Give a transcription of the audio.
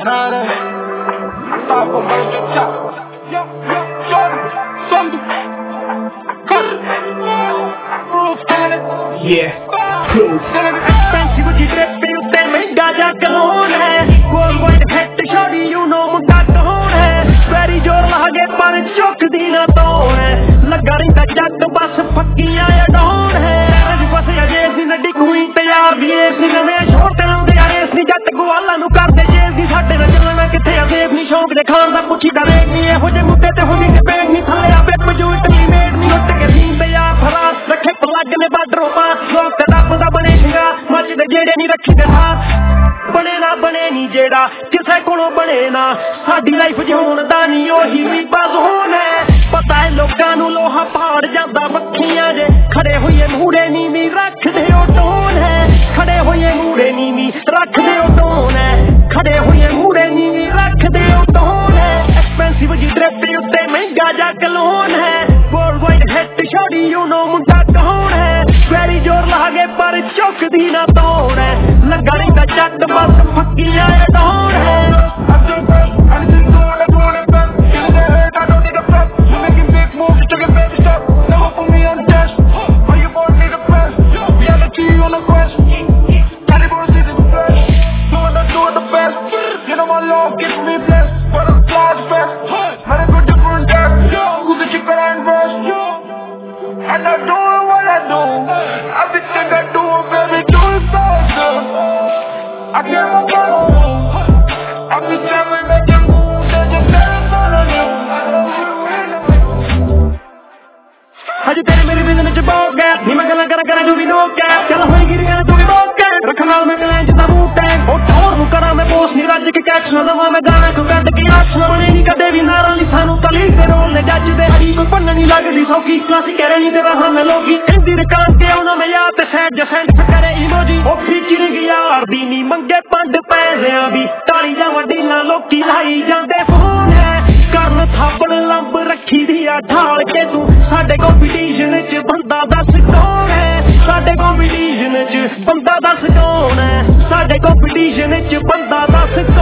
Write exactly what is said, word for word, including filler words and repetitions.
parada. Stop on the top. Yo, yo, Jordan, Thunder, Cut, Proof, yeah, Proof. Expensive जी dress पे उत्ते महंगा जा कलोन है, gold white head shoddy you know मुंडा कौन है, वेरी जोर लागे पर चुकदी ना तोड़ है, लगा रहिंदा जट बस फक्कियां अडोन है, अज बस अजे सी नड्डी कुई तैयार दी सी नवे छोटे लंदे यारे सी जट गवाला नु करदे जे सी साडे ना चलना किथे असेब नी शौक दे खान दा पुछी दा रेट नी एहो जे मुद्दे ते होनी ते पेट नी थल्ले आ बेप जो इटली मेड नी लुट के सीन ते यार फरास रखे पलग ने बाडरों पा लोक ते रब दा बने सिंगा मच दे जेड़े नी रखी दे साथ बने ना बने नी जेड़ा किसे कोलों बने ना साडी लाइफ जिउण दा नी ओही भी बस होना पता है लोकां नू लोहा पाड़ जांदा मक्खियां जे खड़े होइए मूड़े नी वी रख दे ओ टोन है खड़े होइए मूड़े नी वी रख दे ओ टोन है खड़े होइए मूड़े नी वी रख दे ओ टोन है एक्सपेंसिव जी ड्रेस ते उत्ते महंगा जा कलोन है gold white head shoddy you know मुंडा कौन है वेरी जोर लागे पर चुकदी ना तोड़ है लगा रहिंदा जट बस फक्कियां अडोन है And I'm doing what I do. Everything I do, baby, do it faster. I get my phone. I be jamming, making moves, and just letting follow you. हज तेरे मेरे दिल में चबाओ गया नी मैं गल्लां करा करा जो भी नो क्या चल होई गिरियां तू भी बोल के रख नाल मैं गल्लां जिदा बूट है ओ ठोर नु करा मैं पोस्ट नी रज के कैच ना दवा मैं गाना को कट के आछ ना बने नी कदे भी नारां ली सानू तली ते रोल ने जज दे हरी कोई पन्ना नी लगदी सौकी क्लासी कह रही ते रहा मैं लोगी इंदी रकान ते आउना मैं याद ते सैड जो सेंड करे इमोजी ओ फीचर यार दी नी मंगे पंड पैसियां भी ताली जा वड्डी ना लोकी लाई जांदे फोन है करन थापड़ लंब रखी दी आ ढाल के तू साडे कंपीटीशन च बंदा दस कौन है साडे कंपीटीशन च बंदा दस कौन है साडे कंपीटीशन च बंदा दस